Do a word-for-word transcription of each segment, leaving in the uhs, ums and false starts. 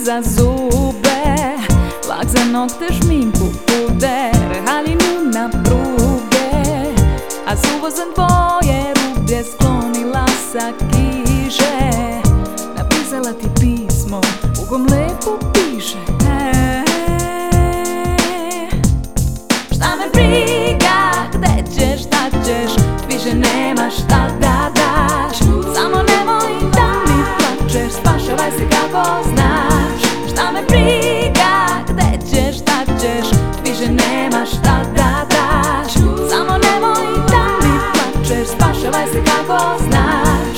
za zube, lak za nokte, šminku, puder, haljinu na pruge. A s uvozem tvoje rublje sklonila sa kiše, napisala ti pismo u kom lepo piše. E, šta me briga, gde ćeš, šta ćeš, više nema šta da daš. Samo nemoj da mi plačeš, spašavaj se kako znaš. Šta me briga, gde ćeš, šta ćeš, više nema šta da daš. Samo nemoj da mi plačeš, spašavaj se kako znaš.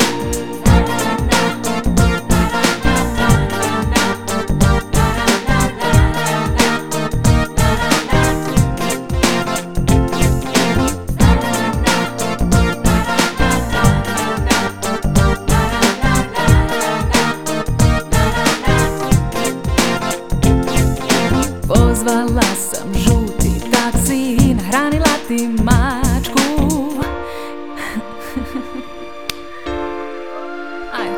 Pozvala sam žuti taksi, nahranila ti mačku. Ajde.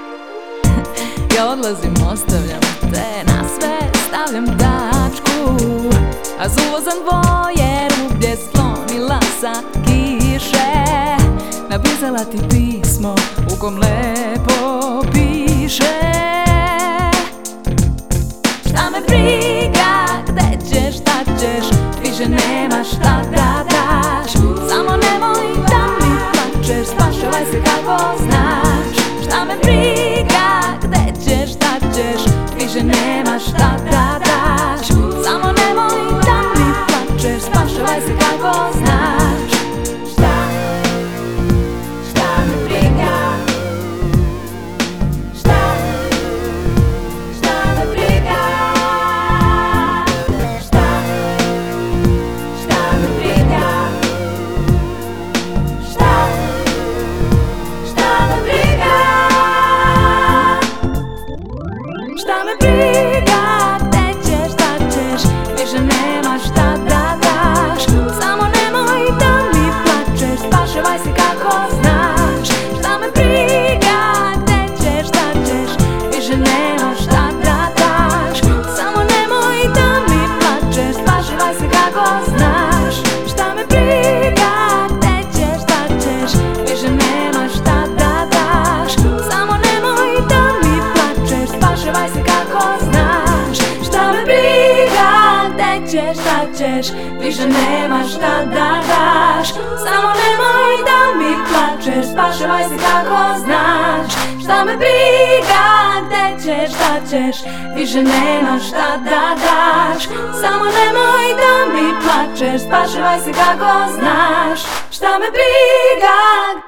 Ja odlazim, ostavljam te, na sve stavljam tačku. A s uvozom dvoje rublje sklonila sa kiše, napisala ti pismo u kom lepo piše. Šta me briga, gde ćeš, šta ćeš, više nema šta da daš. Samo nemoj da mi plačeš, spašavaj se kako znaš. Šta me briga, gde ćeš, šta ćeš, više nema šta da daš. Samo nemoj da mi plačeš, spašavaj se kako znaš. Šta, šta me briga, šta, šta me briga. Šta me briga, gde ćeš, šta ćeš, više nema šta da daš. Samo nemoj da mi plačeš, spašavaj se kako znaš. Šta me briga, gde ćeš, šta ćeš, više nema šta da daš. Samo nemoj da mi plačeš, spašavaj se kako znaš. Šta me briga, gde ćeš, šta ćeš, više nema šta da daš. Samo nemoj da mi plačeš, spašavaj se kako znaš. Šta me briga, gde ćeš, šta ćeš, više nema šta da daš. Samo nemoj da mi plačeš, spašavaj se kako znaš. Šta me briga, gde ćeš, šta ćeš, više nema šta da daš. Samo nemoj da mi plačeš, spašavaj se kako znaš. Šta me briga.